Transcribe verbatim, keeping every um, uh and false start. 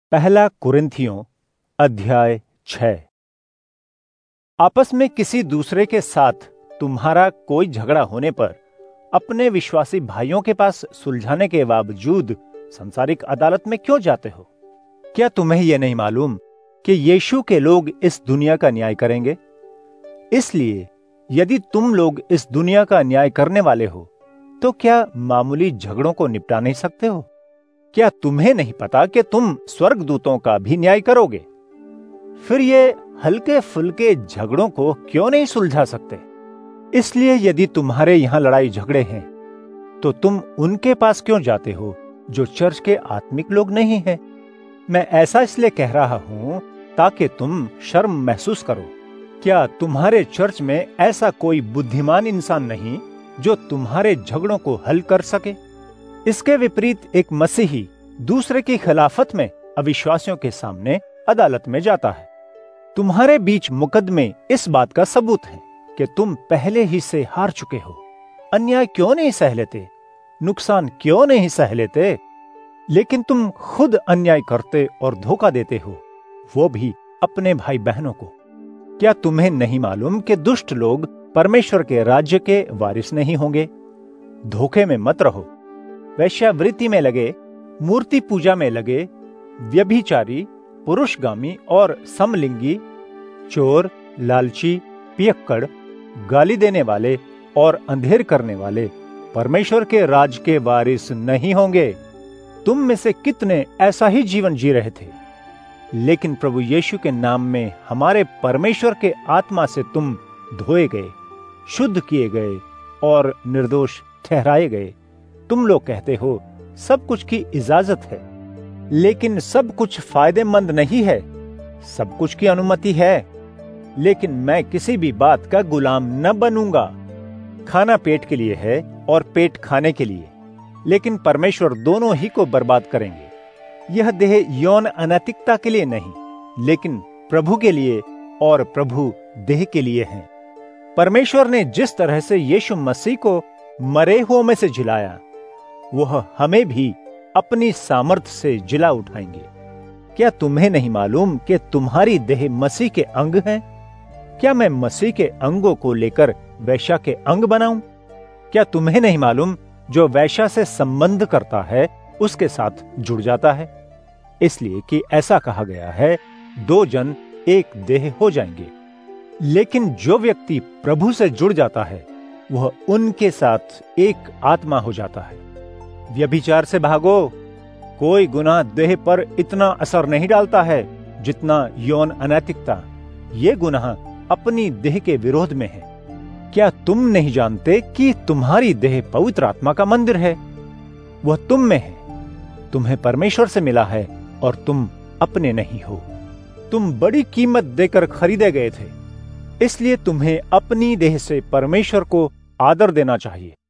पहला कुरिन्थियों अध्याय छह। आपस में किसी दूसरे के साथ तुम्हारा कोई झगड़ा होने पर अपने विश्वासी भाइयों के पास सुलझाने के बावजूद सांसारिक अदालत में क्यों जाते हो? क्या तुम्हें यह नहीं मालूम कि यीशु के लोग इस दुनिया का न्याय करेंगे? इसलिए यदि तुम लोग इस दुनिया का न्याय करने वाले हो तो क्या मामूली झगड़ों को निपटा नहीं सकते हो? क्या तुम्हें नहीं पता कि तुम स्वर्गदूतों का भी न्याय करोगे? फिर ये हल्के फुल्के झगड़ों को क्यों नहीं सुलझा सकते? इसलिए यदि तुम्हारे यहां लड़ाई झगड़े हैं तो तुम उनके पास क्यों जाते हो जो चर्च के आत्मिक लोग नहीं हैं? मैं ऐसा इसलिए कह रहा हूं ताकि तुम शर्म महसूस करो। क्या तुम्हारे चर्च में ऐसा कोई बुद्धिमान इंसान नहीं जो तुम्हारे झगड़ों को हल कर सके? इसके विपरीत एक मसीही दूसरे की खिलाफत में अविश्वासियों के सामने अदालत में जाता है। तुम्हारे बीच मुकदमे इस बात का सबूत है कि तुम पहले ही से हार चुके हो। अन्याय क्यों नहीं सह लेते? नुकसान क्यों नहीं सह लेते? लेकिन तुम खुद अन्याय करते और धोखा देते हो, वो भी अपने भाई बहनों को। क्या तुम्हें नहीं मालूम कि दुष्ट लोग परमेश्वर के राज्य के वारिस नहीं होंगे? धोखे में मत रहो। वैश्यावृत्ति में लगे, मूर्ति पूजा में लगे, व्यभिचारी, पुरुषगामी और समलिंगी, चोर, लालची, पियक्कड़, गाली देने वाले और अंधेर करने वाले परमेश्वर के राज के वारिस नहीं होंगे। तुम में से कितने ऐसा ही जीवन जी रहे थे, लेकिन प्रभु यीशु के नाम में हमारे परमेश्वर के आत्मा से तुम धोए गए, शुद्ध किए गए और निर्दोष ठहराए गए। तुम लोग कहते हो सब कुछ की इजाजत है, लेकिन सब कुछ फायदेमंद नहीं है। सब कुछ की अनुमति है, लेकिन मैं किसी भी बात का गुलाम न बनूंगा। खाना पेट के लिए है और पेट खाने के लिए, लेकिन परमेश्वर दोनों ही को बर्बाद करेंगे। यह देह यौन अनैतिकता के लिए नहीं, लेकिन प्रभु के लिए और प्रभु देह के लिए है। परमेश्वर ने जिस तरह से यीशु मसीह को मरे हुओं में से जिलाया, वह हमें भी अपनी सामर्थ से जिला उठाएंगे। क्या तुम्हें नहीं मालूम कि तुम्हारी देह मसीह के अंग हैं? क्या मैं मसीह के अंगों को लेकर वैश्या के अंग बनाऊं? क्या तुम्हें नहीं मालूम जो वैश्या से संबंध करता है उसके साथ जुड़ जाता है? इसलिए कि ऐसा कहा गया है, दो जन एक देह हो जाएंगे। लेकिन जो व्यक्ति प्रभु से जुड़ जाता है वह उनके साथ एक आत्मा हो जाता है। व्यभिचार से भागो। कोई गुनाह देह पर इतना असर नहीं डालता है जितना यौन अनैतिकता। ये गुनाह अपनी देह के विरोध में है। क्या तुम नहीं जानते कि तुम्हारी देह पवित्र आत्मा का मंदिर है? वह तुम में है, तुम्हें परमेश्वर से मिला है और तुम अपने नहीं हो। तुम बड़ी कीमत देकर खरीदे गए थे, इसलिए तुम्हें अपनी देह से परमेश्वर को आदर देना चाहिए।